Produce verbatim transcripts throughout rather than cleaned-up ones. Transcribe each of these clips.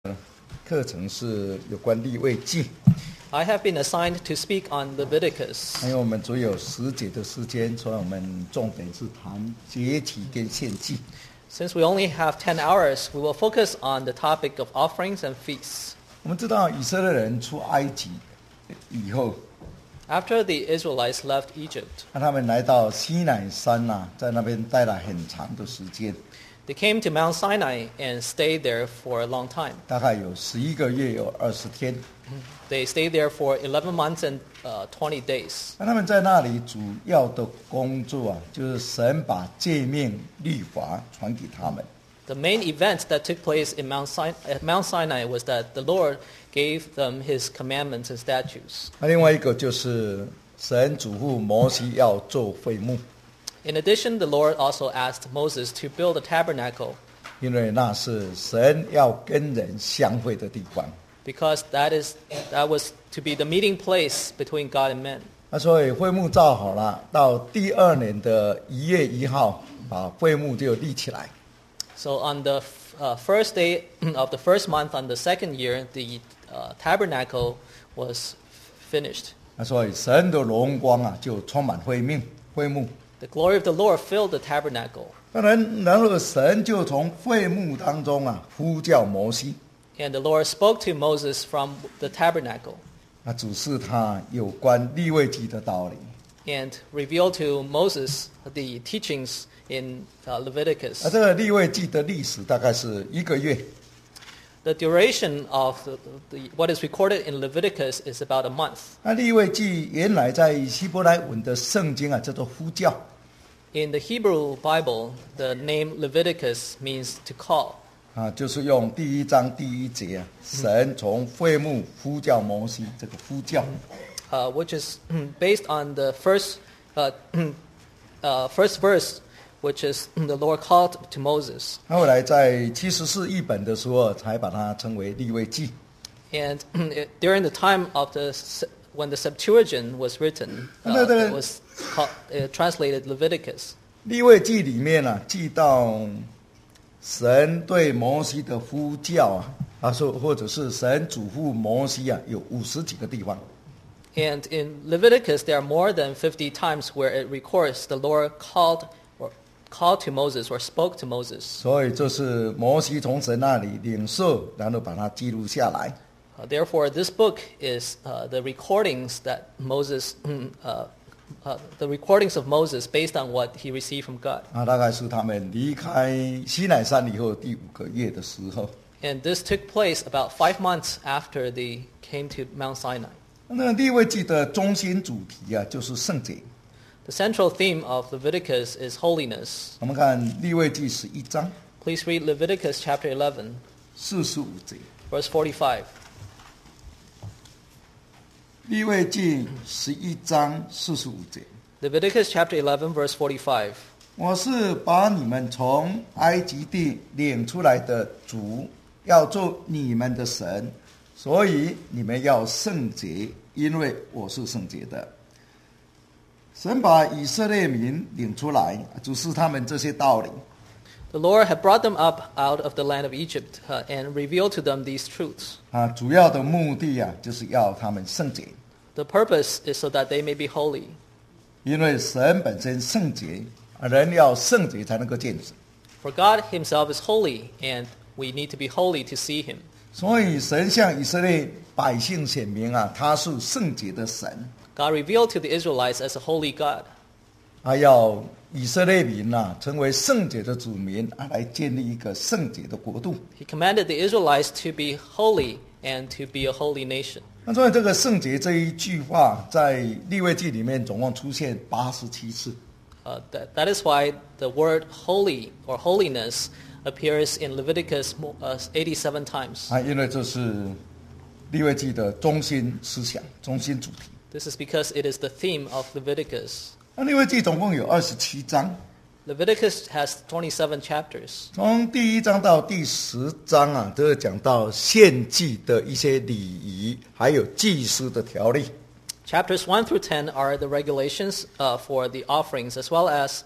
课程是有关利未记， I have been assigned to speak on Leviticus. 因为我们只有十节的时间，所以我们重点是谈节期跟献祭。 Since we only have ten hours, we will focus on the topic of offerings and feasts. 我们知道以色列人出埃及以后， After the Israelites left Egypt, 那他们来到西乃山呐、啊，在那边待了很长的时间， they came to Mount Sinai and stayed there for a long time. 大概有十一个月，有二十天。 They stayed there for eleven months and uh, twenty days. 那他们在那里主要的工作啊，就是神把诫命律法传给他们。 The main event that took place in Mount Sinai, at Mount Sinai was that the Lord gave them His commandments and statutes. 那另外一个就是神嘱咐摩西要做会幕， In addition, the Lord also asked Moses to build a tabernacle 因为那是神要跟人相会的地方。 because that is that was to be the meeting place between God and men. 那所以会幕造好了，到第二年的一月一号，把会幕就立起来。 So on the uh, first day of the first month, on the second year, the uh, tabernacle was finished. 那所以神的荣光啊，就充满会幕。会幕。 The glory of the Lord filled the tabernacle. 当然，然后神就从会幕当中啊呼叫摩西， And the Lord spoke to Moses from the tabernacle 啊，指示他有关利未记的道理。 and revealed to Moses the teachings in uh, Leviticus. 啊，这个利未记的历史大概是一个月。 The duration of the, the, what is recorded in Leviticus is about a month. 那利未记原来在希伯来文的圣经啊叫做呼叫， In the Hebrew Bible, the name Leviticus means to call. 啊，就是用第一章第一节啊，神从会幕呼叫摩西，这个呼叫。 Uh, which is based on the first, uh, uh, first verse, which is the Lord called to Moses. 后来在七十四译本的时候，才把它称为利未记。 And during the time of the when the Septuagint was written, uh, No, the- it was called, uh, translated Leviticus. 利未记里面啊，记到神对摩西的呼叫啊，啊说或者是神嘱咐摩西啊，有五十几个地方。 And in Leviticus, there are more than fifty times where it records the Lord called or called to Moses or spoke to Moses. 所以这是摩西从神那里领受，然后把它记录下来。 Uh, therefore, this book is uh, the recordings that Moses, uh, uh, the recordings of Moses based on what he received from God. 啊，大概是他们离开西乃山以后第五个月的时候。 And this took place about five months after they came to Mount Sinai. 那利未记的中心主题啊，就是圣洁。 The central theme of Leviticus is holiness. 我们看利未记十一章 Please read Leviticus chapter eleven, 四十五节。 verse forty-five. 利未记十一章四十五节。 Leviticus chapter eleven, verse forty-five. 我是把你们从埃及地领出来的主，要做你们的神，所以你们要圣洁，因为我是圣洁的。神把以色列民领出来，指示他们这些道理。 The Lord had brought them up out of the land of Egypt uh, and revealed to them these truths. 啊，主要的目的啊，就是要他们圣洁， The purpose is so that they may be holy. 因为神本身圣洁，啊人要圣洁才能够见神。 For God himself is holy, and we need to be holy to see him. 所以神向以色列百姓显明啊，他是圣洁的神， God revealed to the Israelites as a holy God. 他要以色列民啊成为圣洁的子民啊，来建立一个圣洁的国度。 He commanded the Israelites to be holy and to be a holy nation. 那所以这个圣洁这一句话在利未记里面总共出现八十七次。 Uh, that, that is why the word holy or holiness appears in Leviticus uh, eighty-seven times. 啊，因为这是利未记的中心思想、中心主题。 This is because it is the theme of Leviticus. 那利未记总共有二十七章， Leviticus has twenty-seven chapters. 从第一章到第十章啊，都有讲到献祭的一些礼仪，还有祭司的条例。 Chapters one through ten are the regulations uh, for the offerings as well as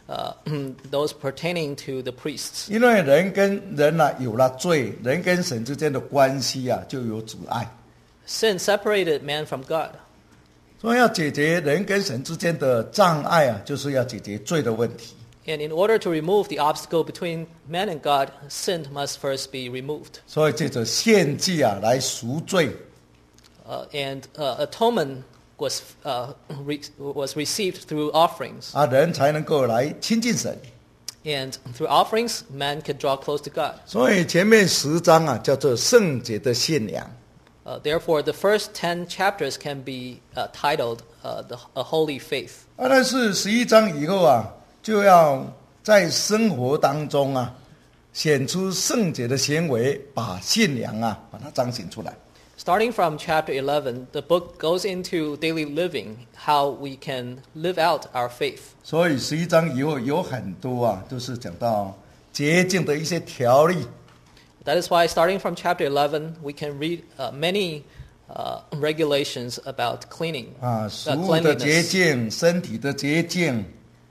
uh, those pertaining to the priests. 因为人跟人啊有了罪，人跟神之间的关系啊就有阻碍， Sin separated man from God. 所以要解决人跟神之间的障碍啊，就是要解决罪的问题。 And in order to remove the obstacle between man and God, sin must first be removed. 所以借着献祭啊来赎罪， Uh, and uh, atonement was, uh, re- was received through offerings. 啊人才能够来亲近神。 And through offerings, man could draw close to God. 所以前面十章啊叫做圣洁的信仰。 Uh, therefore, the first ten chapters can be uh, titled uh, the, A Holy Faith. 啊，但是十一章以后啊，就要在生活当中啊，显出圣洁的行为，把信仰啊，把它彰显出来。 Starting from chapter eleven, the book goes into daily living, how we can live out our faith. 所以十一章以后有很多啊，都是讲到洁净的一些条例 That is why, starting from chapter eleven, we can read uh, many uh, regulations about cleaning, 啊， uh, 食物的洁 cleanliness, 净、身体的洁净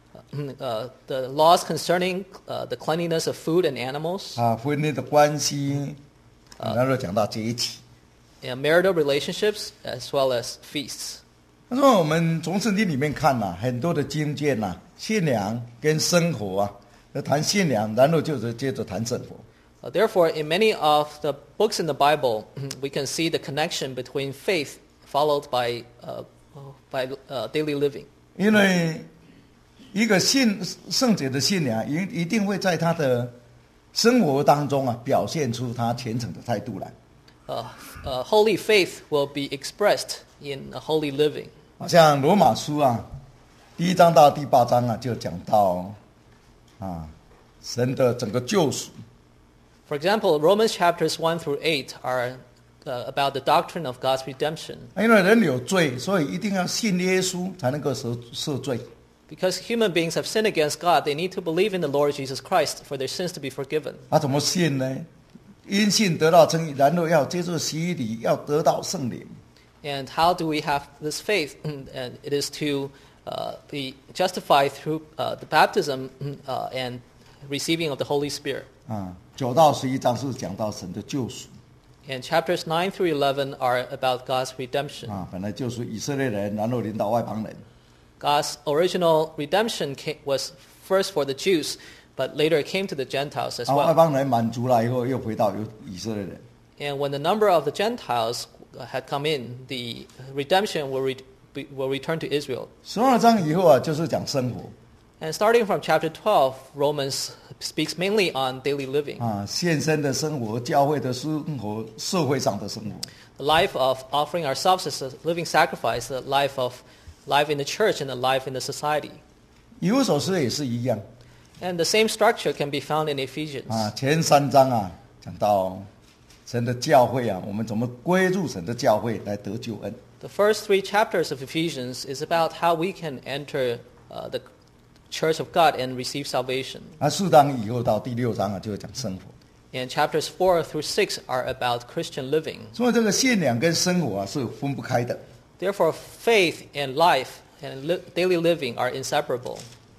uh, the laws concerning uh, the cleanliness of food and animals, 啊，婚姻的关系，啊，然后讲到节期。 and marital relationships, as well as feasts. 他说我们从圣经里面看呐、啊，很多的经卷呐、啊，信仰跟生活啊，要谈信仰，然后就是接着谈生活。 Uh, therefore, in many of the books in the Bible, we can see the connection between faith followed by, uh, by uh, daily living. 因为一个信圣洁的信仰，一一定会在他的生活当中啊，表现出他虔诚的态度来。 Uh, uh, holy faith will be expressed in a holy living. 好像罗马书啊，第一章到第八章啊，就讲到啊，神的整个救赎。 For example, Romans chapters one through eight are uh, about the doctrine of God's redemption. 因为人有罪，所以一定要信耶稣才能够赦赦罪。 Because human beings have sinned against God, they need to believe in the Lord Jesus Christ for their sins to be forgiven. 啊，怎么信呢？因信得到称义，然后要接受洗礼，要得到圣灵。 And how do we have this faith? And it is to uh, be justified through uh, the baptism uh, and receiving of the Holy Spirit. 啊，九到十一章是讲到神的救赎 And chapters nine through eleven are about God's redemption. 啊，本来救赎以色列人，然后领导外邦人。 God's original redemption came, was first for the Jews, but later it came to the Gentiles as 啊，外 well. 邦人满足了以后，又回到有以色列人。 And when the number of the Gentiles had come in, the redemption will, re, will return to Israel. 十二章以后啊，就是讲生活 And starting from chapter twelve, Romans speaks mainly on daily living, 啊，献身的生活、教会的生活、社会上的生活。 the life of offering ourselves as a living sacrifice, the life of life in the church and the life in the society. 以弗所书也是一样 And the same structure can be found in Ephesians. 啊，前三章啊讲到神的教会啊，我们怎么归入神的教会来得救恩。 The first three chapters of Ephesians is about how we can enter uh, the church of God and receive salvation. 啊，四章以后到第六章啊，就讲生活。 And chapters four through six are about Christian living. 所以这个信仰跟生活啊是分不开的。 Therefore, faith and life and li- daily living are inseparable.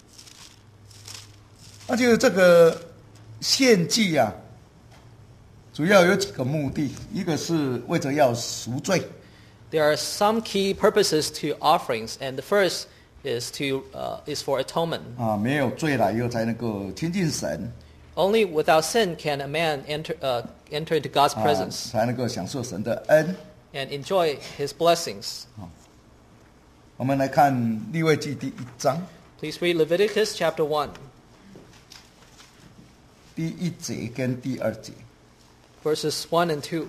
而且这个献祭啊，主要有几个目的，一个是为着要赎罪 There are some key purposes to offerings, and the first is to uh, is for atonement. 啊，没有罪了以后才能够亲近神 Only without sin can a man enter uh, enter into God's 啊， presence 才能够享受神的恩。 and enjoy His blessings. 我们来看利未记第一章 Please read Leviticus chapter one, 第一节跟第二节。 verses one and two.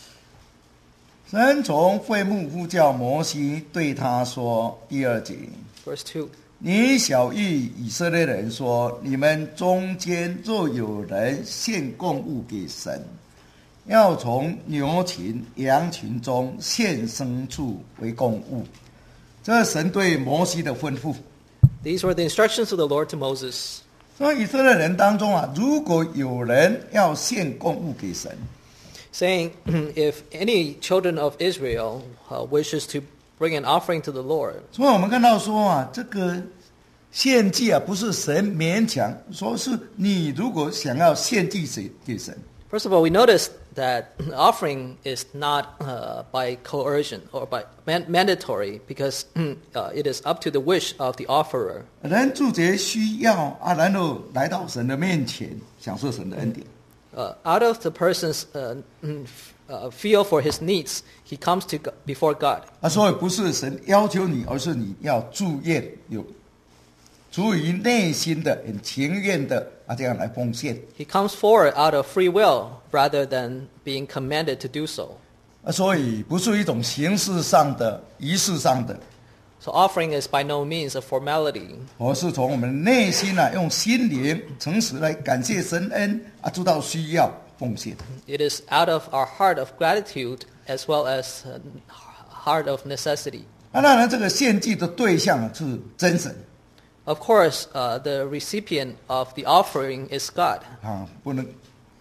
神从会幕呼叫摩西，对他说：第二节， Verse two. 你晓谕以色列人说：你们中间若有人献供物给神，要从牛群、羊群中献牲畜为供物。这是神对摩西的吩咐。 These were the instructions of the Lord to Moses. 所以以色列人当中啊，如果有人要献供物给神， Saying, if any children of Israel uh, wishes to bring an offering to the Lord, 所以我们看到说啊，这个献祭啊，不是神勉强，说是你如果想要献祭给给神。 First of all, we notice that offering is not uh, by coercion or by man- mandatory because uh, it is up to the wish of the offerer. 人注解需要啊，然后来到神的面前，享受神的恩典。 Uh, out of the person's uh, uh, feel for his needs, he comes to go- before God. 啊，所以不是神要求你，而是你要自愿有出于内心的、很情愿的啊，这样来奉献。 He comes forward out of free will rather than being commanded to do so. 啊，所以不是一种形式上的、仪式上的， So offering is by no means a formality. 而是从我们内心啊，用心灵诚实来感谢神恩啊，知道需要奉献。 It is out of our heart of gratitude as well as uh, heart of necessity. 啊，当然这个献祭的对象啊是真神 Of course, uh, the recipient of the offering is God. 啊，不能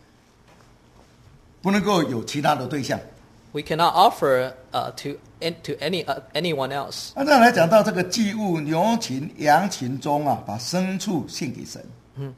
不能够有其他的对象。 We cannot offer uh, to to any uh, anyone else. 啊，再来讲到这个祭物，牛禽、羊禽中啊，把牲畜献给神。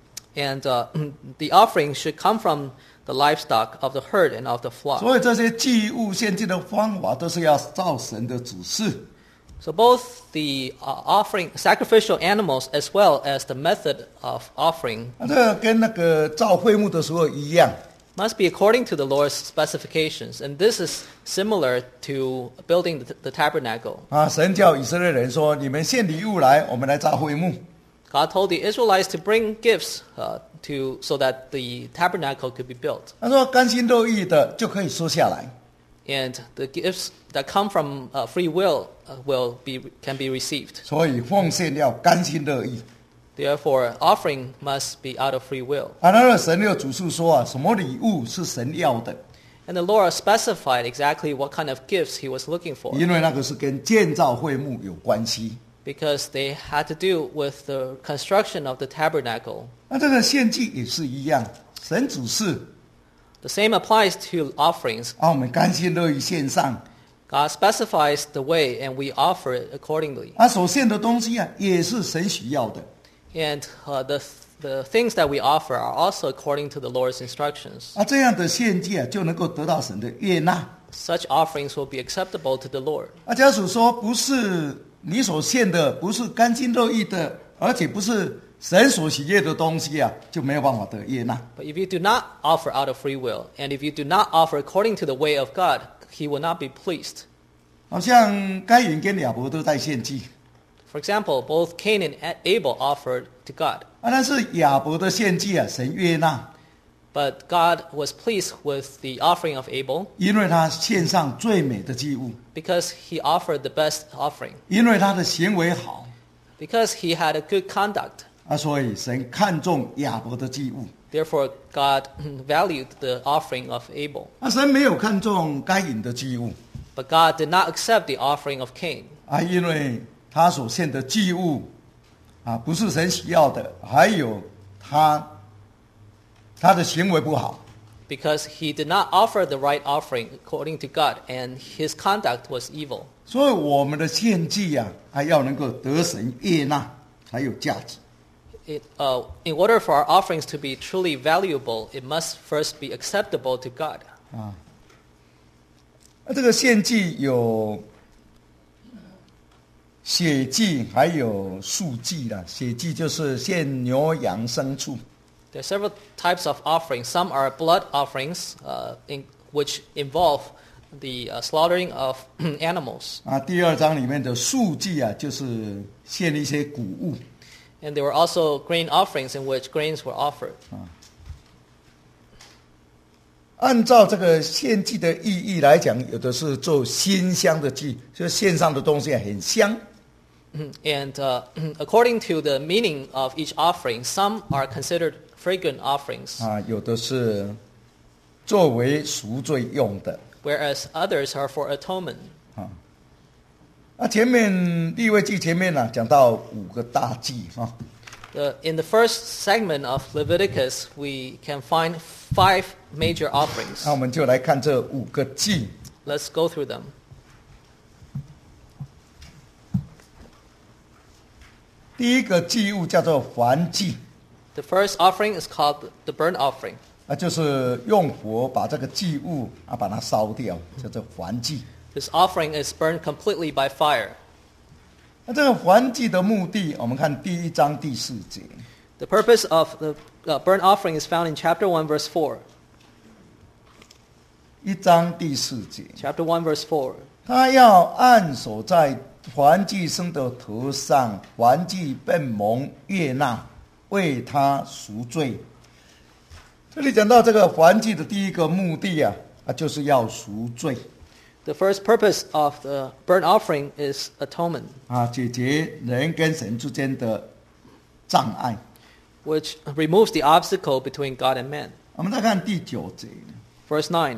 And uh, the offering should come from the livestock of the herd and of the flock. 所以这些祭物献祭的方法都是要照神的指示。 So both the uh, offering, sacrificial animals, as well as the method of offering, 啊，这个跟那个造会幕的时候一样。 must be according to the Lord's specifications. And this is similar to building the, the tabernacle. 啊，神叫以色列人说：“你们献礼物来，我们来造会幕。” God told the Israelites to bring gifts uh, to so that the tabernacle could be built. 他说：“甘心乐意的就可以收下来。” And the gifts that come from uh, free will uh, will be can be received. 所以奉献要甘心乐意。 Therefore, offering must be out of free will. 啊，那个神又主述说啊，什么礼物是神要的？ And the Lord specified exactly what kind of gifts he was looking for, 因为那个是跟建造会幕有关系。 because they had to do with the construction of the tabernacle. 那这个献祭也是一样，神指示 The same applies to offerings. 啊，我们甘心乐意献上。 God specifies the way, and we offer it accordingly. 啊，所献的东西啊，也是神需要的。 And uh, the the things that we offer are also according to the Lord's instructions. 啊，这样的献祭啊，就能够得到神的悦纳。 Such offerings will be acceptable to the Lord. 啊，家属说，不是你所献的，不是甘心乐意的，而且不是神所喜悦的东西啊，就没有办法得悦纳。 But if you do not offer out of free will, and if you do not offer according to the way of God, he will not be pleased. 好像该隐跟亚伯都在献祭， For example, both Cain and Abel offered to God, 啊，但是亚伯的献祭啊，神悦纳， but God was pleased with the offering of Abel 因为他献上最美的祭物， because he offered the best offering, 因为他的行为好， because he had a good conduct. 啊，所以神看重亚伯的祭物， Therefore, God valued the offering of Abel. 啊，神没有看重该隐的祭物， But God did not accept the offering of Cain 啊，因为他所献的祭物，啊，不是神喜要的，还有他他的行为不好。 because he did not offer the right offering according to God, and his conduct was evil. 所以我们的献祭啊，还要能够得神悦纳，才有价值。 It, uh, in order for our offerings to be truly valuable, it must first be acceptable to God. 啊，那这个献祭有血祭，还有素祭啦。血祭就是献牛羊牲畜， There are several types of offerings. Some are blood offerings, uh, in, which involve the uh, slaughtering of animals. 啊，第二章里面的素祭啊，就是献一些谷物。 And there were also grain offerings in which grains were offered. 按照这个献祭的意义来讲，有的是做馨香的祭，就是献上的东西啊很香。 And uh, according to the meaning of each offering, some are considered fragrant offerings, 啊，有的是作为赎罪用的。 whereas others are for atonement. 啊，那前面利未记前面呢、啊、讲到五个大祭啊， The, in the first segment of Leviticus, we can find five major offerings. 那我们就来看这五个祭。 Let's go through them. 第一个祭物叫做燔祭， The first offering is called the burnt offering. 啊，就是用火把这个祭物啊把它烧掉，叫做燔祭。 This offering is burned completely by fire. 那这个燔祭的目的，我们看第一章第四节。 The purpose of the uh, burnt offering is found in chapter one, verse four. 一章第四节， Chapter one, verse four. 他要按手在燔祭生的头上，燔祭便蒙悦纳，为他赎罪。这里讲到这个燔祭的第一个目的啊，啊就是要赎罪 The first purpose of the burnt offering is atonement, 啊，解决人跟神之间的障碍。 which removes the obstacle between God and man. 我们再看第九节， Verse nine.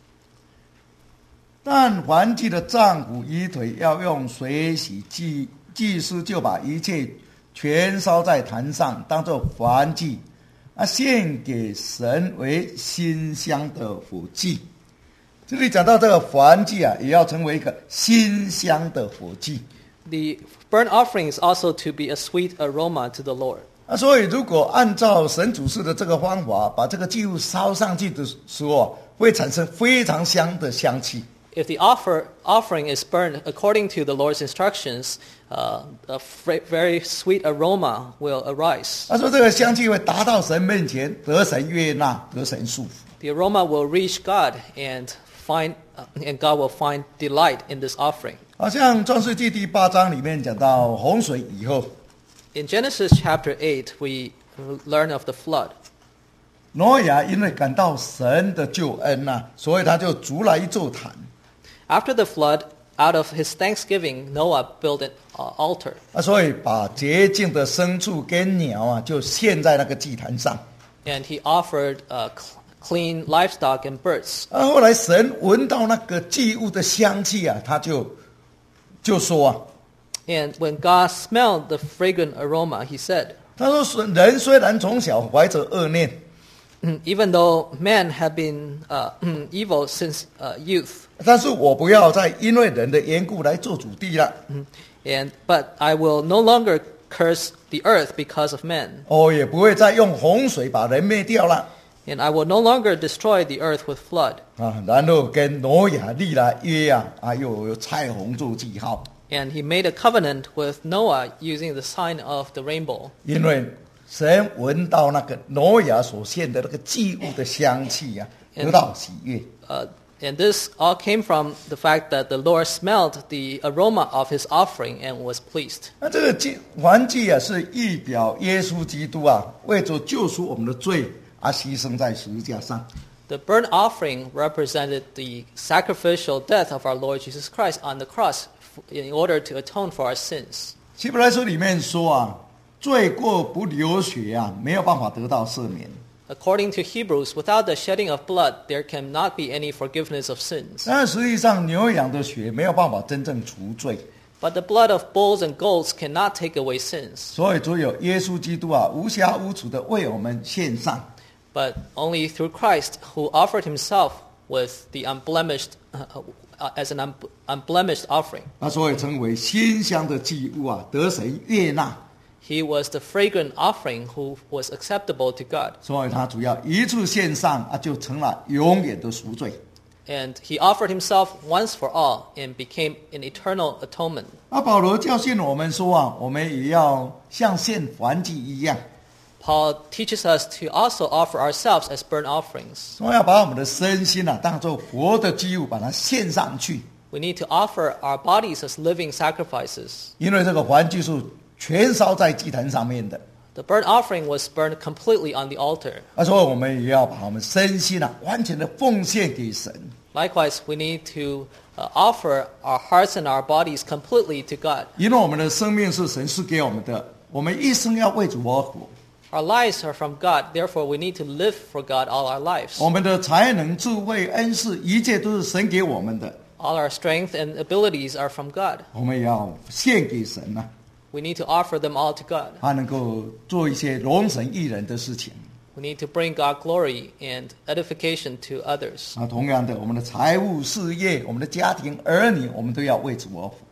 但燔祭的脏腑遗腿要用水洗，祭祭司就把一切全烧在坛上，当作燔祭，啊，献给神为馨香的火祭。这里讲到这个燔祭啊，也要成为一个馨香的火祭。 The burnt offering is also to be a sweet aroma to the Lord. 啊，所以如果按照神主事的这个方法，把这个祭物烧上去的时候啊，会产生非常香的香气。 If the offer, offering is burned according to the Lord's instructions, uh, a fr- very sweet aroma will arise. 他说这个香气会达到神面前，得神悦纳，得神祝福。 The aroma will reach God and find, uh, and God will find delight in this offering. 好像创世纪第八章里面讲到洪水以后， In Genesis chapter eight, we learn of the flood. 挪亚因为感到神的救恩呐、啊，所以他就筑了一座坛。 After the flood, out of his thanksgiving, Noah built an uh, altar. 啊，所以把洁净的牲畜跟鸟啊，就献在那个祭坛上。 And he offered uh, cl- clean livestock and birds. 啊，后来神闻到那个祭物的香气啊，他就就说啊， And when God smelled the fragrant aroma, he said, 他说人虽然从小怀着恶念， even though men have been uh, evil since uh, youth, 但是我不要再因为人的缘故来做主地了。 and but I will no longer curse the earth because of men, 哦，也不会再用洪水把人灭掉了。 and I will no longer destroy the earth with flood. 啊，然后跟挪亚立了约啊，啊，又有彩虹做记号。 And he made a covenant with Noah using the sign of the rainbow. 因为神闻到那个挪亚所献的那个祭物的香气啊，得到喜悦。 Uh, and this all came from the fact that the Lord smelled the aroma of his offering and was pleased. 那这个祭燔祭啊，是预表耶稣基督啊，为着救赎我们的罪而牺牲在十字架上。 The burnt offering represented the sacrificial death of our Lord Jesus Christ on the cross in order to atone for our sins. 希伯来书里面说啊，罪过不流血啊，没有办法得到赦免。 According to Hebrews, without the shedding of blood, there cannot be any forgiveness of sins. 但实际上，牛羊的血没有办法真正除罪， But the blood of bulls and goats cannot take away sins. 所以只有耶稣基督啊，无瑕无疵的为我们献上。 But only through Christ, who offered himself with the unblemished, uh, uh, as an un- unblemished offering. 那所以称为馨香的祭物啊，得神悦纳。 He was the fragrant offering who was acceptable to God. 所以他主要一次献上啊，就成了永远的赎罪。 And he offered himself once for all and became an eternal atonement. 那保罗教训我们说啊，我们也要像献燔祭一样， Paul teaches us to also offer ourselves as burnt offerings. 说要把我们的身心啊当做活的祭物，把它献上去。 We need to offer our bodies as living sacrifices. 因为这个燔祭是全烧在祭坛上面的， The burnt offering was burned completely on the altar. 啊，所以我们也要把我们身心啊完全的奉献给神。 Likewise, we need to uh, offer our hearts and our bodies completely to God. 因为我们的生命是神赐给我们的，我们一生要为主而活。 Our lives are from God, therefore we need to live for God all our lives. 我们的才能、智慧、恩赐，一切都是神给我们的， All our strength and abilities are from God. 我们也要献给神啊， We need to offer them all to God. 他能够做一些荣神益人的事情。 We need to bring God glory and edification to others. 啊，同样的，我们的财务、事业、我们的家庭、儿女，我们都要为主而活。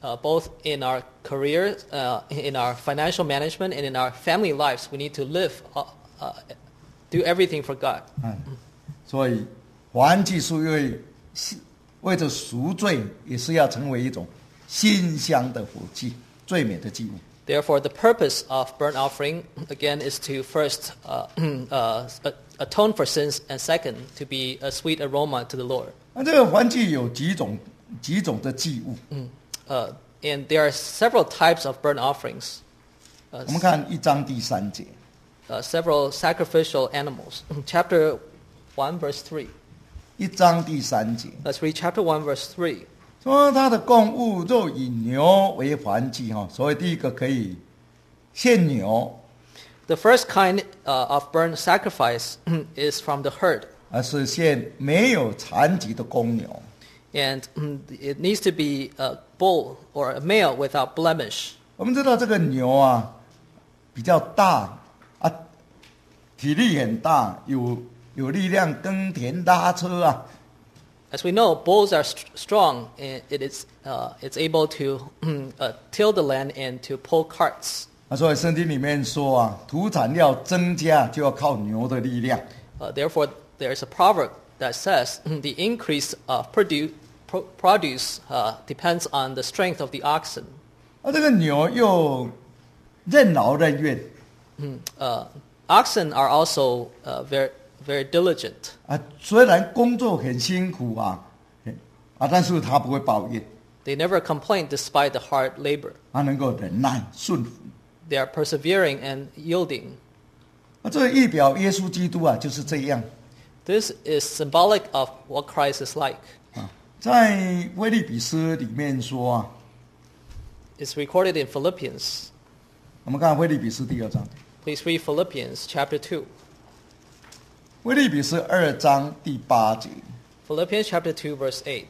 uh, both in our careers, uh, in our financial management, and in our family lives, we need to live, uh, uh, do everything for God. 嗯，所以燔祭是为为着赎罪，也是要成为一种馨香的火祭，最美的祭物。 Therefore, the purpose of burnt offering, again, is to first uh, uh, atone for sins, and second, to be a sweet aroma to the Lord. 那这个燔祭有几种几种的祭物？ Uh, and there are several types of burnt offerings. Uh, 我们看一章第三节， uh, several sacrificial animals. Chapter one, verse three. 一章第三节 Let's read chapter one, verse three. 说他的供物若以牛为燔祭哈，所以第一个可以献牛， The first kind uh, of burnt sacrifice is from the herd, 而是献没有残疾的公牛。 and mm, it needs to be a bull or a male without blemish. 我们知道这个牛啊比较大啊，体力很大，有有力量耕田拉车啊。 As we know, bulls are st- strong, and it is uh, it's able to uh, till the land and to pull carts. 啊，所以圣经里面说啊，土产要增加就要靠牛的力量。 Uh, therefore, there's a proverb that says the increase of produ- pro- produce uh, depends on the strength of the oxen. 啊，这个牛又任劳任怨 Uh, oxen are also uh, very very diligent. 啊，虽然工作很辛苦啊，啊，但是他不会抱怨， They never complain despite the hard labor. 他能够忍耐顺服。 They are persevering and yielding. 啊，这个预表耶稣基督啊，就是这样 This is symbolic of what Christ is like. 啊。在腓立比书里面说啊， It's recorded in Philippians. 我们看腓立比书第二章， Please read Philippians chapter two. 腓立比书二章第八节。 Philippians chapter two, verse eight.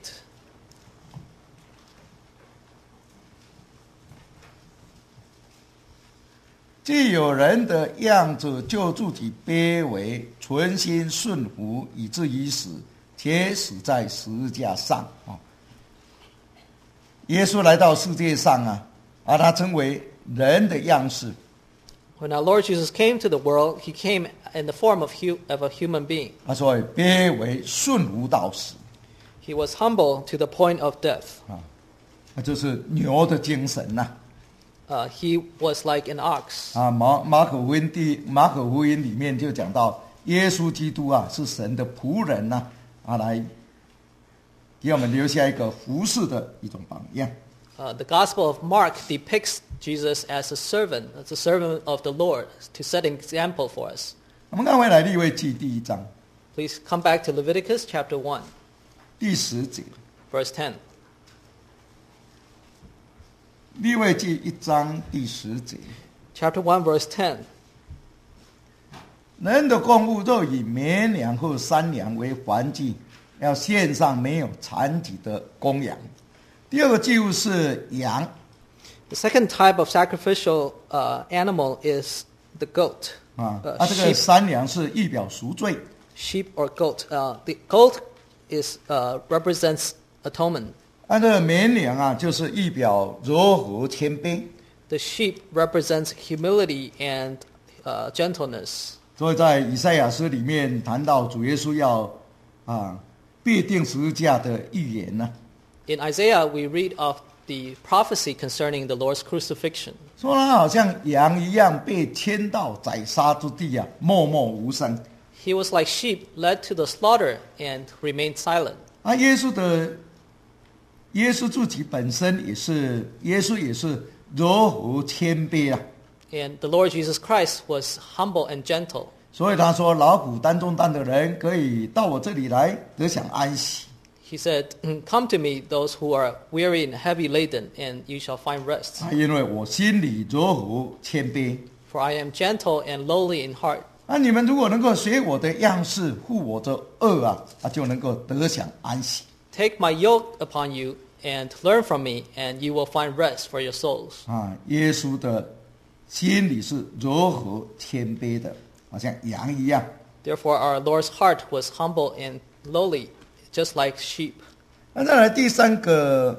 既有人的样子，就自己卑微，存心顺服，以至于死，且死在十字架上啊。耶稣来到世界上啊，而他成为人的样式， When our Lord Jesus came to the world, he came in the form of, hu- of a human being. 他所以卑微顺服到死 He was humble to the point of death. 啊，那就是牛的精神呐 Uh, he was like an ox. 啊。马马可福音第马可福音里面就讲到，耶稣基督啊是神的仆人呐、啊，来给我们留下一个服侍的一种榜样。 Uh, the Gospel of Mark depicts Jesus as a servant, as a servant of the Lord, to set an example for us. 我们看回来利未记第一章 Please come back to Leviticus chapter one, 第十节， verse ten. 利未记一章第十节， Chapter one, verse ten. 人的供物若以绵羊或山羊为燔祭，要献上没有残疾的公羊。第二个祭物是羊 The second type of sacrificial uh, animal is the goat, 啊， uh, 啊，这个 sheep, 山羊是预表赎罪， sheep or goat. Uh, the goat is uh, represents atonement. 啊，这个绵羊啊，就是预表柔和谦卑。 The sheep represents humility and uh, gentleness. 所以在以赛亚书里面谈到主耶稣要啊必定十字架的预言呢、 In Isaiah, we read of the prophecy concerning the Lord's crucifixion. 说他好像羊一样被牵到宰杀之地啊，默默无声。 He was like sheep led to the slaughter and remained silent. 啊，耶稣的耶稣自己本身也是，耶稣也是柔和谦卑啊。 And the Lord Jesus Christ was humble and gentle. 所以他说：“劳苦担重担的人，可以到我这里来，得享安息。 He said, "Come to me, those who are weary and heavy laden, and you shall find rest. 啊，因为我心里柔和谦卑。 For I am gentle and lowly in heart. 啊，你们如果能够学我的样式，负我的恶啊，啊，就能够得享安息。 Take my yoke upon you and learn from me, and you will find rest for your souls." 啊，耶稣的心里是柔和谦卑的，好像羊一样。 Therefore, our Lord's heart was humble and lowly, just like sheep. 那再来第三个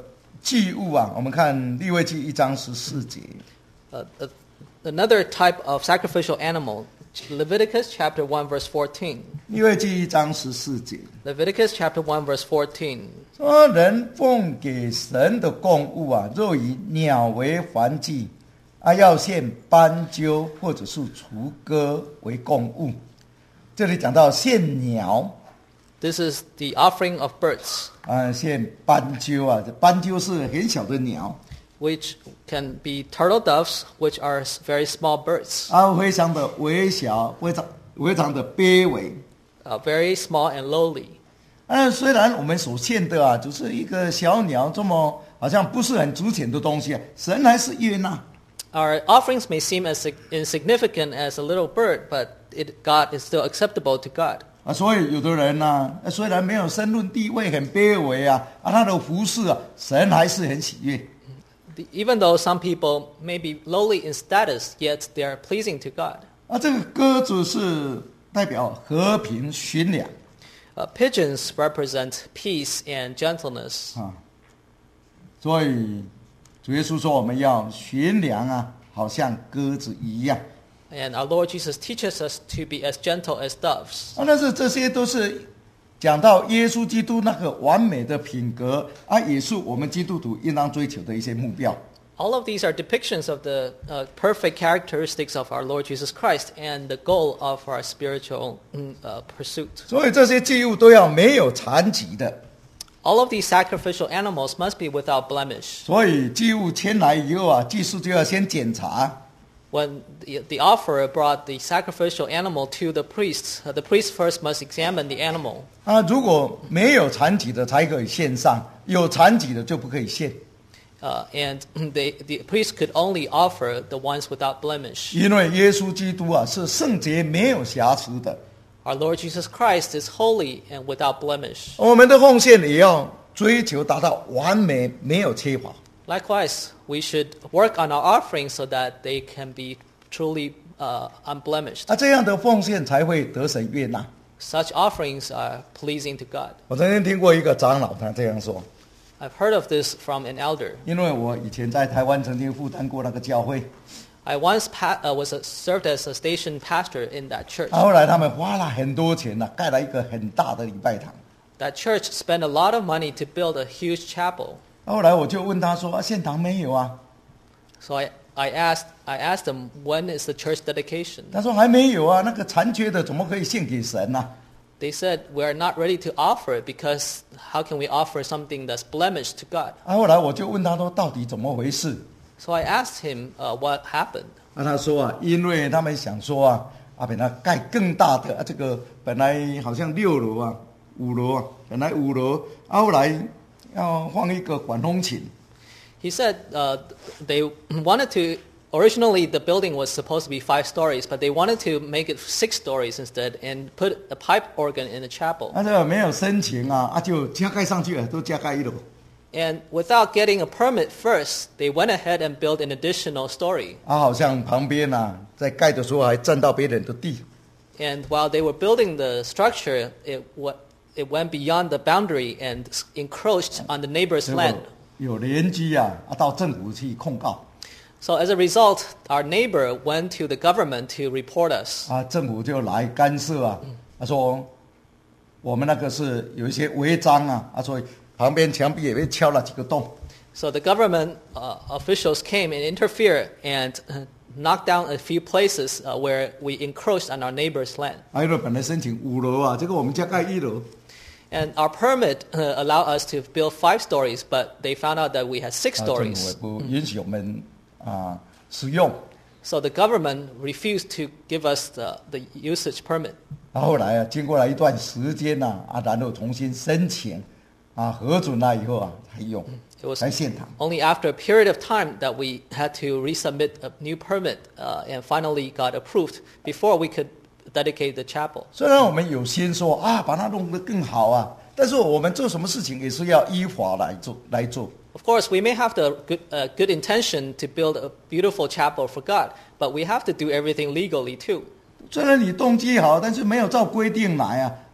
祭物啊，我们看利未记一章十四节。 Uh, uh, another type of sacrificial animal, Leviticus chapter one verse fourteen. 利未记一章十四节 Leviticus chapter one verse fourteen. 说：人奉给神的供物啊，若以鸟为燔祭，啊，要献斑鸠或者是雏鸽为供物。这里讲到献鸟。 This is the offering of birds, 啊，献斑鸠啊，这斑鸠是很小的鸟， which can be turtle doves, which are s- very small birds, 啊，非常的微小，非常非常的卑微。 uh, very small and lowly. 啊，虽然我们所献的啊，只是一个小鸟，这么好像不是很值钱的东西啊，神还是悦纳。 Our offerings may seem as sig- insignificant as a little bird, but it, God is still acceptable to God. 啊，所以有的人呢、啊，虽然没有身论地位，很卑微啊，啊，他的服侍啊，神还是很喜悦。 The- Even though some people may be lowly in status, yet they are pleasing to God. 啊，这个鸽子是代表和平驯良 Uh, pigeons represent peace and gentleness. 啊，所以主耶稣说我们要驯良啊，好像鸽子一样。 And our Lord Jesus teaches us to be as gentle as doves. 啊，但是这些都是讲到耶稣基督那个完美的品格啊，也是我们基督徒应当追求的一些目标。 All of these are depictions of the uh, perfect characteristics of our Lord Jesus Christ and the goal of our spiritual mm, uh, pursuit. 所以这些祭物都要没有残疾的。 All of these sacrificial animals must be without blemish. 所以祭物牵来以后啊，祭司就要先检查。 When the, the offerer brought the sacrificial animal to the priest, uh, the priest first must examine the animal. 啊，如果没有残疾的才可以献上，有残疾的就不可以献， Uh, and they, the priest could only offer the ones without blemish. 因为耶稣基督啊是圣洁没有瑕疵的。 Our Lord Jesus Christ is holy and without blemish. 我们的奉献也要追求达到完美，没有缺乏。 Likewise, we should work on our offerings so that they can be truly uh, unblemished. 啊，这样的奉献才会得神悦纳。 Such offerings are pleasing to God. 我曾经听过一个长老他这样说， I've heard of this from an elder. 因为我以前在台湾曾经负担过那个教会， I once pa- uh, was a, served as a station pastor in that church. 啊，后来他们花了很多钱呢、啊，盖了一个很大的礼拜堂。 That church spent a lot of money to build a huge chapel. 后来我就问他说：“啊，献堂没有啊 So I, I asked I asked them, when is the church dedication?？” 他说：“还没有啊，那个残缺的怎么可以献给神呢、啊？” They said, we are not ready to offer it because how can we offer something that's blemished to God? 啊，后来我就问他说：“到底怎么回事 So I asked him uh, what happened.？” 啊，他说啊，因为他们想说啊，啊，本来盖更大的啊，这个本来好像六楼啊、五楼啊，本来五楼，啊，后来要放一个管风琴。 He said uh, they wanted to, originally the building was supposed to be five stories, but they wanted to make it six stories instead and put a pipe organ in the chapel. 啊，这个没有申请啊，啊，就加盖上去了，都加盖一楼。 And without getting a permit first, they went ahead and built an additional story. 啊，好像旁边啊，在盖的时候还占到别人的地。 And while they were building the structure, it, wa- it went beyond the boundary and s- encroached on the neighbor's 结果 land. 有邻居啊，啊，到政府去控告。 So as a result, our neighbor went to the government to report us. 啊，政府就来干涉啊，他说我们那个是有一些违章啊，啊，所以旁边墙壁也被敲了几个洞。 So the government uh, officials came and interfered and uh, knocked down a few places uh, where we encroached on our neighbor's land. 还有本来申请五楼啊，这个我们加盖一楼， And our permit uh, allowed us to build five stories, but they found out that we had six 啊，政府也 stories. 不允许我们啊使用。 So the government refused to give us the, the usage permit. 啊，后来啊，经过了一段时间呐、啊，啊，然后重新申请，啊，核准了以后啊，才用 It was 才现堂。 only after a period of time that we had to resubmit a new permit uh, and finally got approved before we could dedicate the chapel. 虽然我们有心说啊，把它弄得更好啊，但是我们做什么事情也是要依法来做来做。 Of course, we may have the good, uh, good intention to build a beautiful chapel for God, but we have to do everything legally too. 虽然你动机好，但是没有照规定来啊，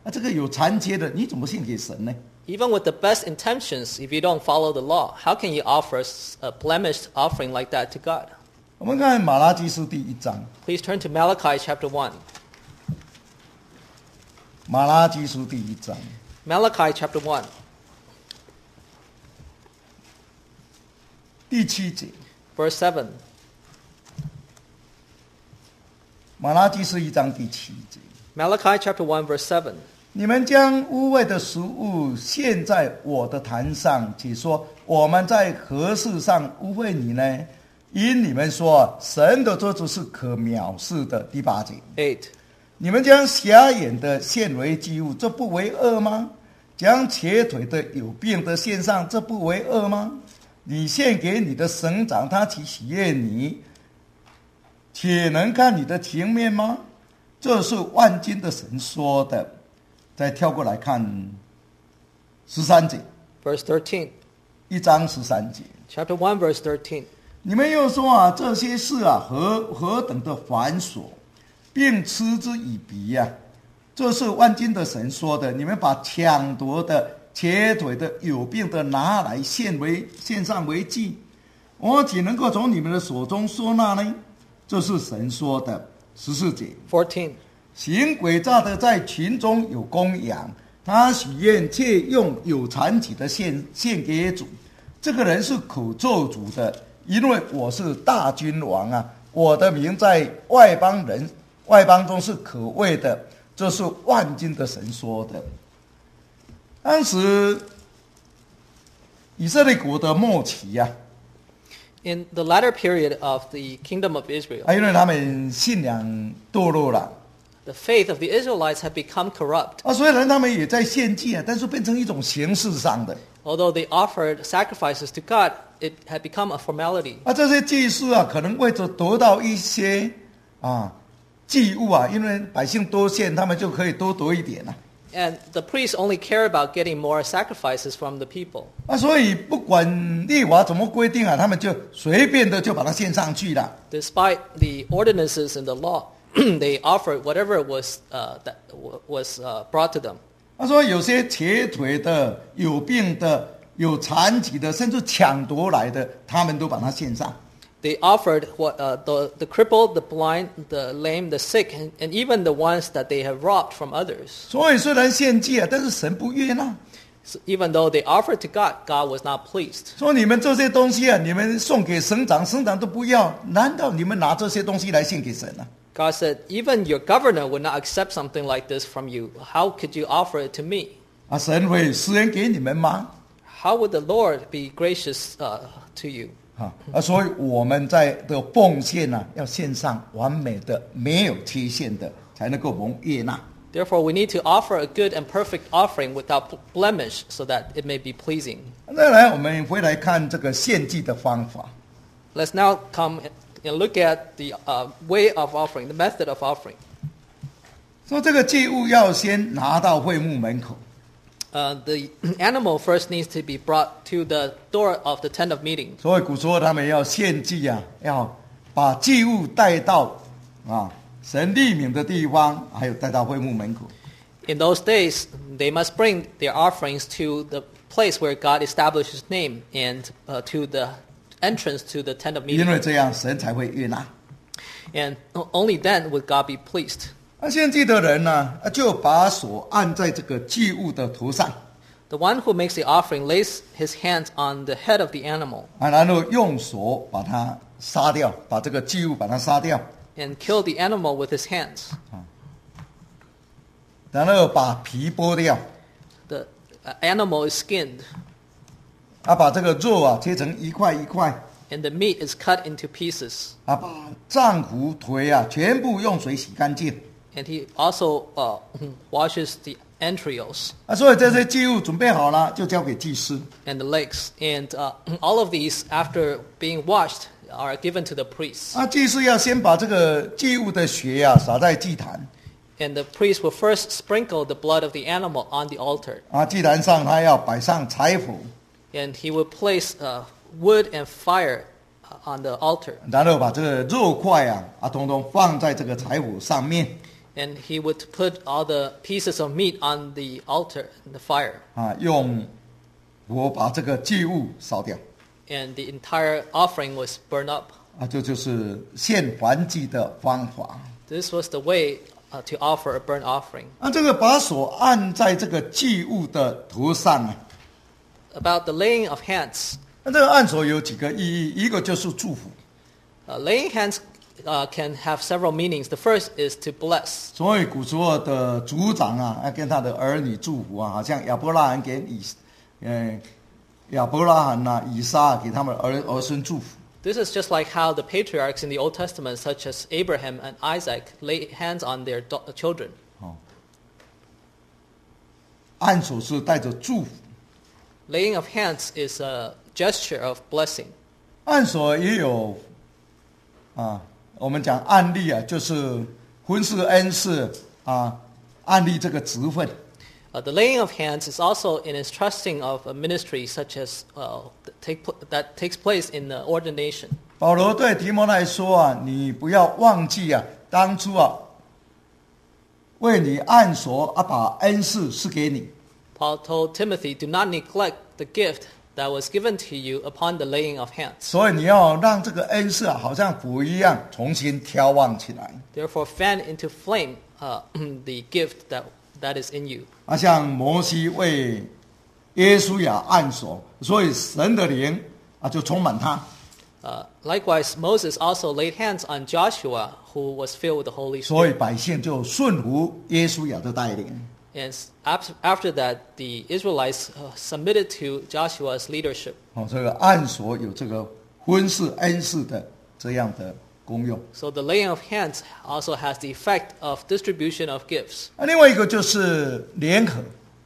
啊，这个有残缺的，你怎么献给神呢？ Even with the best intentions, if you don't follow the law, how can you offer a blemished offering like that to God? 我们看马拉基书第一章， Please turn to Malachi chapter one. 马拉基书第一章 Malachi chapter one, 第七节， verse seven. 马拉基书一章第七节。 Malachi chapter one, verse seven. 你们将污秽的食物献在我的坛上，且说我们在何事上污秽你呢？因你们说神的桌子是可藐视的。第八节， eight. 你们将瞎眼的献为祭物，这不为恶吗？将瘸腿的有病的献上，这不为恶吗？你献给你的省长，他岂喜悦你，且能看你的情面吗？这是万军的神说的。再跳过来看十三节， Verse thirteen. 一章十三节。 Chapter one, verse thirteen. 你们又说啊，这些事啊，何何等的繁琐，并嗤之以鼻呀、啊！这是万军的神说的。你们把抢夺的、瘸腿的、有病的拿来献为献上为祭，我岂能够从你们的手中收纳呢？这是神说的。十四节。 fourteen. 行诡诈的在群中有供养，他许愿却用有残疾的献献给主，这个人是口咒主的，因为我是大君王啊，我的名在外邦人外邦中是可畏的，这是万军的神说的。当时以色列国的末期啊， In the latter period of the kingdom of Israel, 啊，因为他们信仰堕落了。 the faith of the Israelites had become corrupt. 啊，虽然他们也在献祭啊，但是变成一种形式上的。 Although they offered sacrifices to God, it had become a formality. 啊，这些祭司啊，可能为着得到一些啊祭物啊，因为百姓多献，他们就可以多得一点啊。 And the priests only care about getting more sacrifices from the people. 啊，所以不管律法怎么规定啊，他们就随便的就把它献上去了。 Despite the ordinances in the law, they offered whatever was uh, that w- was uh, brought to them. 他说有些瘸腿的、有病的、有残疾的，甚至抢夺来的，他们都把它献上。 They offered what uh, the the crippled, the blind, the lame, the sick, and, and even the ones that they have robbed from others. 所以虽然献祭啊，但是神不悦纳。 So even though they offered to God, God was not pleased. 说你们这些东西啊，你们送给省长，省长都不要，难道你们拿这些东西来献给神啊？ God said, even your governor would not accept something like this from you. How could you offer it to me? 啊，神会施恩给你们吗？ How would the Lord be gracious uh, to you? 啊啊，所以我们在的奉献呢、啊，要献上完美的、没有缺陷的，才能够蒙悦纳。 Therefore, we need to offer a good and perfect offering without blemish so that it may be pleasing. 再来，我们回来看这个献祭的方法。 Let's now come and look at the uh, way of offering, the method of offering. 说这个祭物要先拿到会幕门口， Uh, the animal first needs to be brought to the door of the tent of meeting. 所以古时候他们要献祭啊，要把祭物带到啊神立名的地方，还有带到会幕门口。 In those days, they must bring their offerings to the place where God established His name and uh, to the entrance to the tent of 因 meeting. 为这样神才会悦纳。 And only then would God be pleased. 那献祭的人呢，就把手按在这个祭物的头上， The one who makes the offering lays his hands on the head of the animal 啊，然后用手把它杀掉，把这个祭物把它杀掉， and kill the animal with his hands. 然后把皮剥掉， The uh, animal is skinned 啊，把这个肉啊切成一块一块， and the meat is cut into pieces. 啊，把脏腑腿啊全部用水洗干净， And he also uh, washes the entrails 啊，所以这些祭物准备好了，就交给祭司。 and the legs. And uh, all of these, after being washed, are given to the priests. 啊，祭司要先把这个祭物的血啊洒在祭坛， And the priest will first sprinkle the blood of the animal on the altar. 啊，祭坛上他要摆上柴火， And he will place uh, wood and fire uh, on the altar. 然后把这个肉块啊啊统统放在这个柴火上面。 And he would put all the pieces of meat on the altar, in the fire. 啊，用火把这个祭物烧掉。 And the entire offering was burned up. 啊，这就是献燔祭的方法。 This was the way uh, to offer a burnt offering. 啊，这个把手按在这个祭物的头上啊， About the laying of hands. 那这个按手有几个意义，一个就是祝福。 Uh, laying hands uh, can have several meanings. The first is to bless. 所以古时候的族长啊，要跟他的儿女祝福啊，好像亚伯拉罕给以，呃，亚伯拉罕呐、以撒给他们儿儿孙祝福。 This is just like how the patriarchs in the Old Testament, such as Abraham and Isaac, lay hands on their do- children. 哦，按手是带着祝福， Laying of hands is a gesture of blessing. 按手也有啊，我们讲案例啊，就是婚事恩赐啊，案例这个职分。 Uh, the laying of hands is also an entrusting of a ministry such as uh, that, take, pl- that takes place in the ordination. 保罗对提摩太说啊，你不要忘记啊，当初啊，为你按手啊，把恩赐赐给你。 Paul told Timothy, do not neglect the gift that was given to you upon the laying of hands. 所以你要让这个恩赐啊，好像火一样，重新挑旺起来。 Therefore, fan into flame uh, the gift that, that is in you. 啊，像摩西为耶稣亚按手，所以神的灵啊就充满他。 Uh, likewise, Moses also laid hands on Joshua, who was filled with the Holy 所以 Spirit. 百姓就顺服耶稣亚的带领。 And after, after that, the Israelites uh, submitted to Joshua's leadership. 哦，这个按手有这个婚事恩赐的这样的功用。 So the laying of hands also has the effect of distribution of gifts. 啊，另外一个就是联合。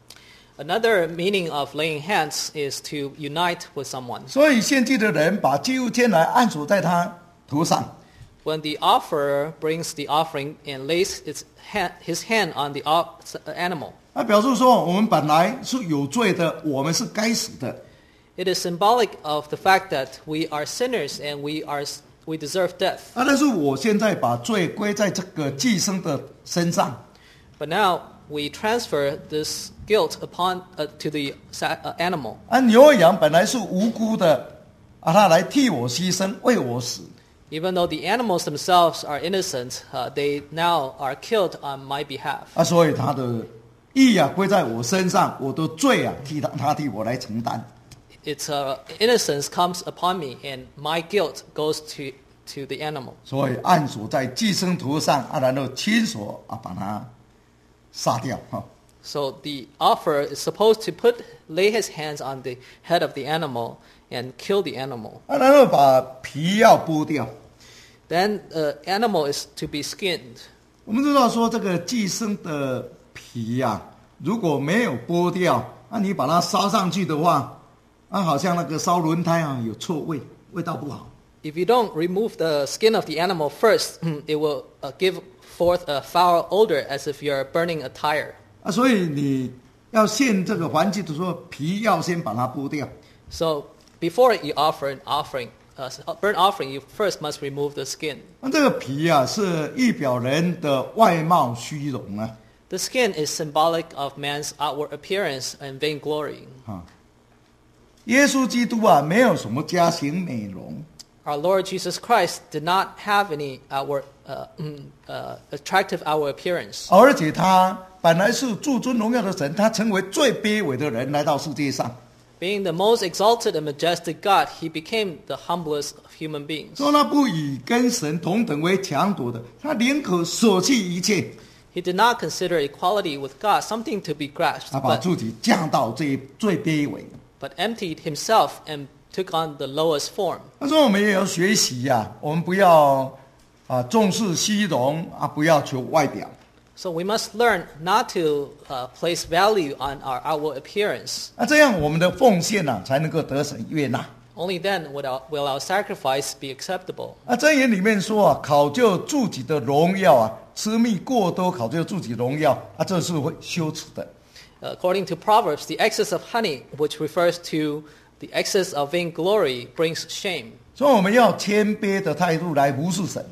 Another meaning of laying hands is to unite with someone. 所以献祭的人把祭物牵来按手在他头上。 When the offerer brings the offering and lays its hand, his hand on the op- animal, 啊，表示说我们本来是有罪的，我们是该死的。 it is symbolic of the fact that we are sinners and we are we deserve death. 啊，但是我现在把罪归在这个寄生的身上。 But now we transfer this guilt upon uh, to the sa- uh, animal. 啊，牛羊本来是无辜的，啊，他来替我牺牲，为我死。 Even though the animals themselves are innocent, uh, they now are killed on my behalf. 啊，所以他的义啊归在我身上，我的罪啊替他他替我来承担。 Its uh, innocence comes upon me, and my guilt goes to, to the animal. 所以按手在寄生头上啊，然后亲手啊把它杀掉哈。 So the offerer is supposed to put lay his hands on the head of the animal and kill the animal. 啊，然后把皮要剥掉。 Then the animal is to be skinned. 我们知道说这个寄生的皮呀、啊，如果没有剥掉，那、啊、你把它烧上去的话，啊，好像那个烧轮胎啊，有臭味，味道不好。 If you don't remove the skin of the animal first, it will uh, give forth a foul odor as if you're burning a tire. 啊，所以你要献这个燔祭的时候，皮要先把它剥掉。 So before you offer an offering, uh, burnt offering, you first must remove the skin. 那这个皮啊，是预表人的外貌虚荣啊。 The skin is symbolic of man's outward appearance and vainglory. 啊，耶稣基督啊，没有什么家型美容。 Our Lord Jesus Christ did not have any outward, uh, uh, attractive outward appearance. 而且他本来是至尊荣耀的神，他成为最卑微的人来到世界上。 Being the most exalted and majestic God, he became the humblest of human beings. 说他不以跟神同等为强夺的，他宁可舍弃一切， He did not consider equality with God something to be grasped, 他把 but, 自己降到最最卑微。 but emptied himself and took on the lowest form. 他说我们也要学习呀、啊，我们不要啊重视虚荣啊，不要求外表。 So we must learn not to uh, place value on our outward appearance. 那这样我们的奉献啊，才能够得神悦纳。 Only then will our, will our sacrifice be acceptable. 啊，箴言里面说啊，考究自己的荣耀啊，吃蜜过多，考究自己荣耀啊，这是会羞耻的。 According to Proverbs, the excess of honey, which refers to the excess of vainglory, brings shame. 所以我们要谦卑的态度来服侍神。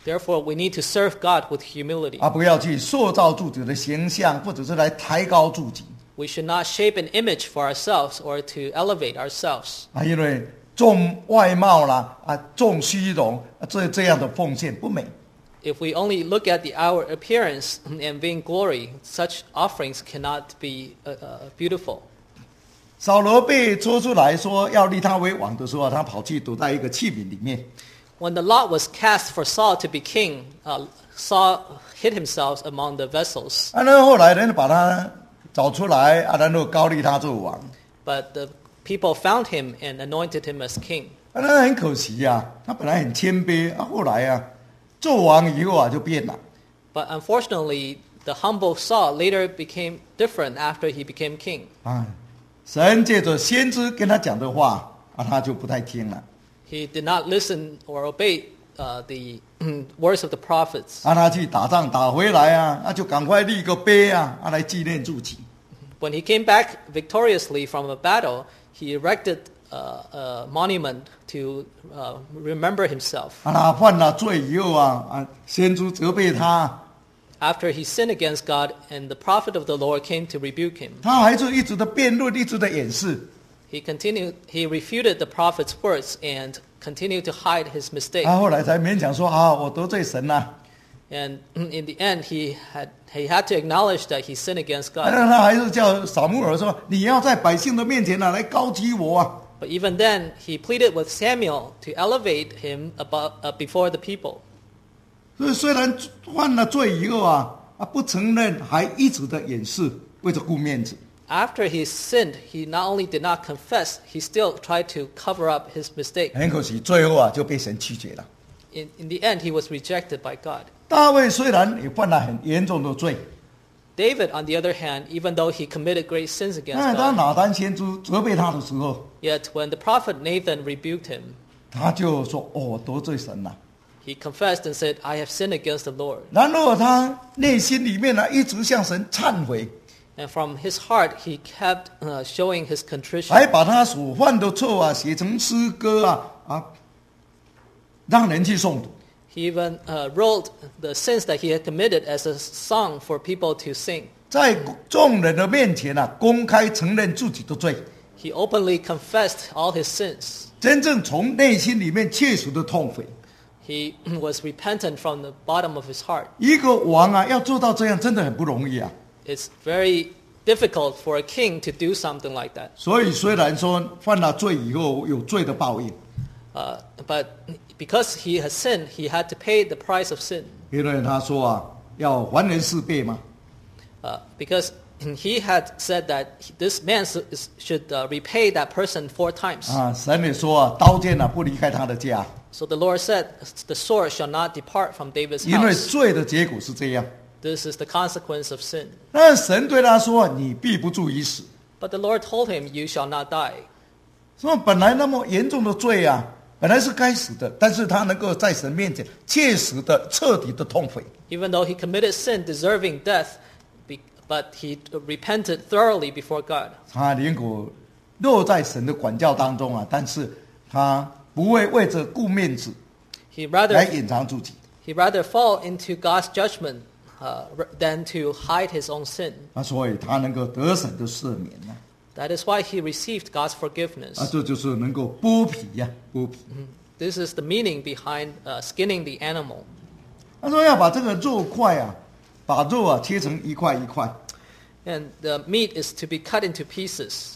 Therefore, we need to serve God with humility. 而不要去塑造自己的形象，或者是来抬高自己 We should not shape an image for ourselves or to elevate ourselves. 啊，因为重外貌啦啊，重虚荣，啊这这样的奉献不美。 If we only look at the outward appearance and vainglory, such offerings cannot be uh, uh, beautiful. 扫罗被捉出来说要立他为王的时候，他跑去躲在一个器皿里面。 When the lot was cast for Saul to be king, uh, Saul hid himself among the vessels. 啊，那后来人把他找出来，啊，然后高立他做王。 But the people found him and anointed him as king. 啊，那很可惜呀、啊，他本来很谦卑，啊，后来啊，做王以后啊就变了。 But unfortunately, the humble Saul later became different after he became king. 啊，神借着先知跟他讲的话，啊，他就不太听了。 He did not listen or obey uh, the words of the prophets. 啊，他去打仗打回来啊，啊，就赶快立个碑啊，啊，来纪念自己。 When he came back victoriously from a battle, he erected uh, a monument to uh, remember himself. 啊，他犯了罪以后啊，啊，先知责备他， After he sinned against God, and the prophet of the Lord came to rebuke him, 他还是一直的辩论，一直的掩饰。 he continued. He refuted the prophet's words and continued to hide his mistake. 他后来才勉强说啊，我得罪神了、啊。 And in the end, he had he had to acknowledge that he sinned against 但 God. 是他还是叫撒母耳说：“你要在百姓的面前呢、啊，来高举我啊！” But even then, he pleaded with Samuel to elevate him above, uh, before the people. 所以虽然犯了罪以后啊，啊不承认，还一直的掩饰，为了顾面子。 After he sinned, he not only did not confess, he still tried to cover up his mistake. 很可惜，最后啊就被神拒绝了。 In, in the end, he was rejected by God. 大卫虽然也犯了很严重的罪， David, on the other hand, even though he committed great sins against 但是当 God, 拿单先知责备他的时候， yet when the prophet Nathan rebuked him, 他就说：“哦，我得罪神了。” he confessed and said, I have sinned against the Lord. 然后他内心里面呢，一直向神忏悔， And from his heart, he kept uh, showing his contrition. 还把他所犯的错啊写成诗歌啊啊，让人去诵读。 He even uh, wrote the sins that he had committed as a song for people to sing. 在众人的面前啊，公开承认自己的罪， He openly confessed all his sins. 真正从内心里面切实的痛悔。 He was repentant from the bottom of his heart. 一个王啊，要做到这样，真的很不容易啊。 It's very difficult for a king to do something like that. 所以虽然说犯了罪以后有罪的报应， Uh, but because he has sinned, he had to pay the price of sin. 因为他说啊，要还人四倍嘛。 Uh, because he had said that this man s- should uh, repay that person four times. 啊，神也说啊，刀剑啊不离开他的家， So the Lord said, the sword shall not depart from David's 因为 house. 罪的结果是这样。 This is the consequence of sin. 那神对他说：“你必不至于死。” But the Lord told him, you shall not die. 说本来那么严重的罪啊，本来是该死的，但是他能够在神面前切实的、彻底的痛悔。 Even though he committed sin deserving death, be- but he repented thoroughly before God. 他连果落在神的管教当中啊，但是他不会为着顾面子 He 来 rather, 隐藏自己。 he rather fall into God's judgment uh, r- than to hide his own sin. 啊，所以他能够得神的赦免呢、 That is why he received God's 啊， forgiveness. 这就是能够剥皮呀、剥皮。 This is the meaning behind uh, skinning the animal. 他说要把这个肉块啊，把肉啊切成一块一块， And the meat is to be cut into pieces.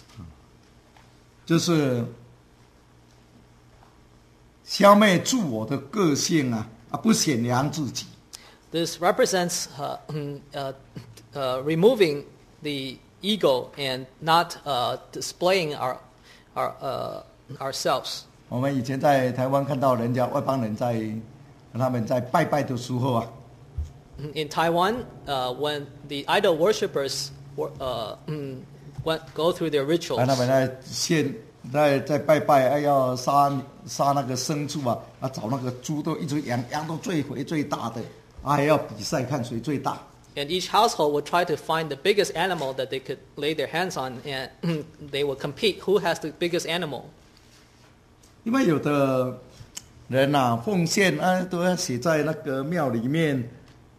就是消灭自我的个性啊，啊，不显扬自己。 This represents uh, uh, uh, removing the ego and not uh, displaying our, our, uh, ourselves. 我们以前在台湾看到人家外邦人在他们在拜拜的时候啊， In Taiwan, uh, when the idol worshippers were, uh, went, go through their 啊， rituals, 他们在献在在拜拜，哎要杀杀那个牲畜啊，啊找那个猪都一直养养到最肥最大的，啊还要比赛看谁最大。 and each household would try to find the biggest animal that they could lay their hands on, and they would compete who has the biggest animal. 因为有的人啊奉献啊都要写在那个庙里面。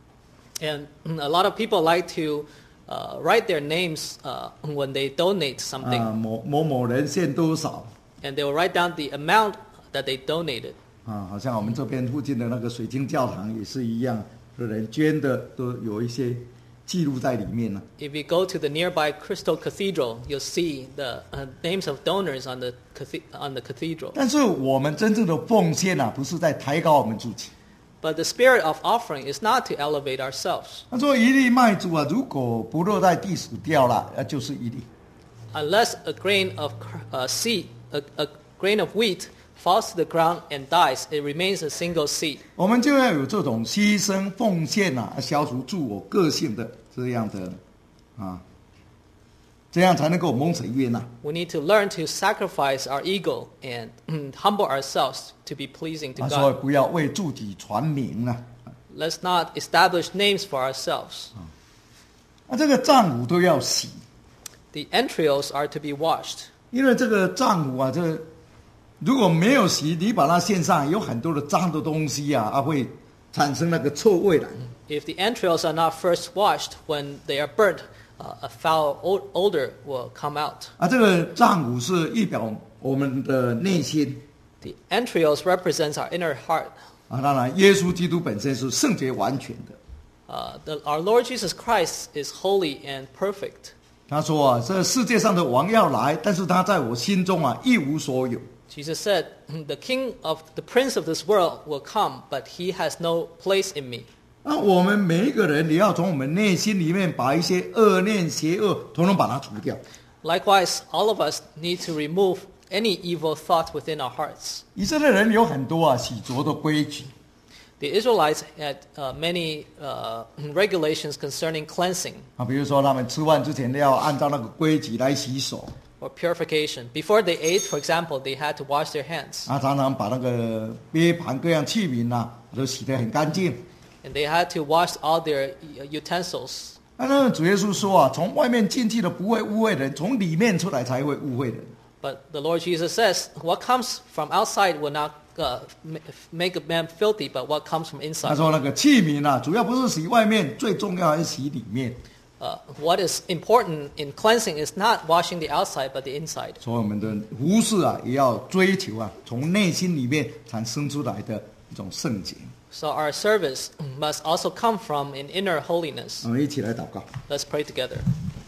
And a lot of people like to uh, write their names uh, when they donate something. 啊，某某某人献多少 And they will write down the amount that they donated. 啊？好像我们这边附近的那个水晶教堂也是一样，有人捐的都有一些记录在里面呢、 If you go to the nearby Crystal Cathedral, you'll see the uh, names of donors on the cathe- on the cathedral. 但是我们真正的奉献啊，不是在抬高我们自己。 But the spirit of offering is not to elevate ourselves. 他说一粒麦子啊，如果不落在地死掉了，那就是一粒。 Unless a grain of uh, seed, a, a grain of wheat falls to the ground and dies, it remains a single seed. 我们就要有这种牺牲奉献啊，消除自我个性的这样的啊，这样才能够蒙神悦纳。 We need to learn to sacrifice our ego and humble ourselves to be pleasing to 他说 God. 不要为自己传名啊。 Let's not establish names for ourselves. 啊，这个脏腑都要洗， The entrails are to be washed. 因为这个脏腑啊，这个如果没有洗，你把它献上，有很多的脏的东西啊，啊会产生那个臭味来。 If the entrails are not first washed, when they are burnt, uh, a foul o- odor will come out. 啊，这个脏腑是预表我们的内心 The entrails represents our inner heart. 啊。当然，耶稣基督本身是圣洁完全的。 Uh, the, our Lord Jesus Christ is holy and perfect. 他说啊，这世界上的王要来，但是他在我心中啊一无所有。 Jesus said, "The king of the prince of this world will come, but he has no place in me." 那我们每一个人，也要从我们内心里面把一些恶念、邪恶，统统把它除掉。 Likewise, all of us need to remove any evil thought within our hearts. 以色列人有很多啊洗濯的规矩 The Israelites had uh, many uh, regulations concerning cleansing 啊，比如说他们吃饭之前要按照那个规矩来洗手 or purification. Before they ate, for example, they had to wash their hands. 啊，常常把那个杯盘各样器皿呐、都洗得很干净。 And they had to wash all their utensils. 啊，那主耶稣说啊，从外面进去的不会污秽人，从里面出来才会污秽人。 But the Lord Jesus says, what comes from outside will not uh, ma- make a man filthy, but what comes from 他 inside. 说那个器皿啊，主要不是洗外面，最重要还是洗里面。 Uh, what is important in cleansing is not washing the outside, but the inside. 所以我们的服事啊，也要追求啊，从内心里面产生出来的一种圣洁。 So our service must also come from an inner holiness. 我们一起来祷告。 Let's pray together.